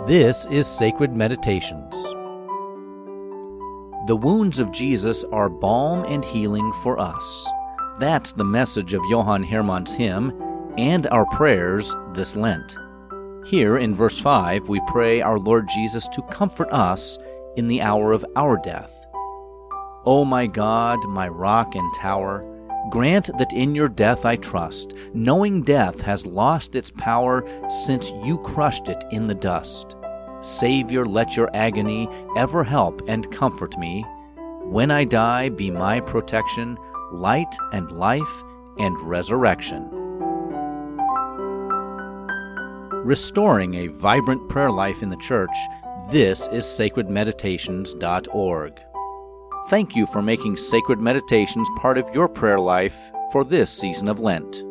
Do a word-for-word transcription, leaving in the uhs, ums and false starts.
This is Sacred Meditations. The wounds of Jesus are balm and healing for us. That's the message of Johann Hermann's hymn and our prayers this Lent. Here in verse five, we pray our Lord Jesus to comfort us in the hour of our death. O my God, my rock and tower, grant that in your death I trust, knowing death has lost its power since you crushed it in the dust. Savior, let your agony ever help and comfort me. When I die, be my protection, light and life and resurrection. Restoring a vibrant prayer life in the Church, this is sacred meditations dot org. Thank you for making Sacred Meditations part of your prayer life for this season of Lent.